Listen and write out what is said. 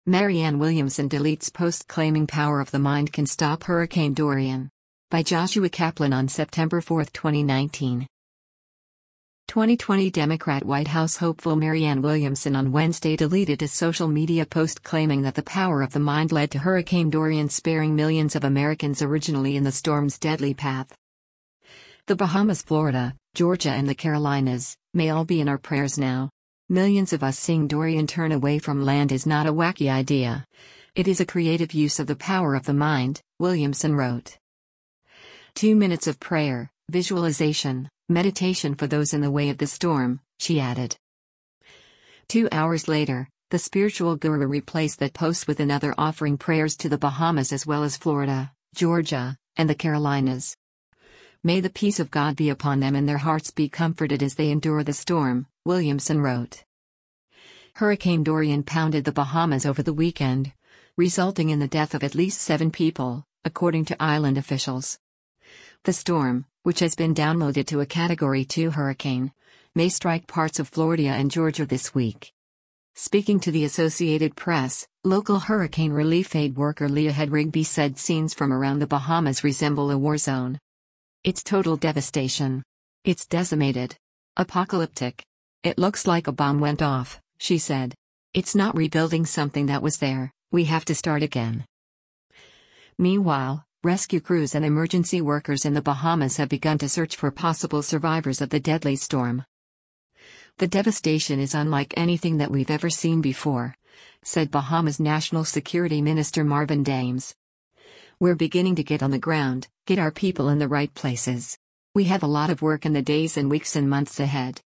Marianne Williamson deletes post claiming power of the mind can stop Hurricane Dorian. By Joshua Kaplan on September 4, 2019. 2020 Democrat White House hopeful Marianne Williamson on Wednesday deleted a social media post claiming that the power of the mind led to Hurricane Dorian sparing millions of Americans originally in the storm's deadly path. The Bahamas, Florida, Georgia and the Carolinas may all be in our prayers now. Millions of us seeing Dorian turn away from land is not a wacky idea. It is a creative use of the power of the mind, Williamson wrote. 2 minutes of prayer, visualization, meditation for those in the way of the storm, she added. 2 hours later, the spiritual guru replaced that post with another offering prayers to the Bahamas as well as Florida, Georgia, and the Carolinas. May the peace of God be upon them and their hearts be comforted as they endure the storm, Williamson wrote. Hurricane Dorian pounded the Bahamas over the weekend, resulting in the death of at least 7 people, according to island officials. The storm, which has been downloaded to a Category 2 hurricane, may strike parts of Florida and Georgia this week. Speaking to the Associated Press, local hurricane relief aid worker Leah Head Rigby said scenes from around the Bahamas resemble a war zone. It's total devastation. It's decimated. Apocalyptic. It looks like a bomb went off, she said. It's not rebuilding something that was there, we have to start again. Meanwhile, rescue crews and emergency workers in the Bahamas have begun to search for possible survivors of the deadly storm. The devastation is unlike anything that we've ever seen before, said Bahamas National Security Minister Marvin Dames. We're beginning to get on the ground, get our people in the right places. We have a lot of work in the days and weeks and months ahead.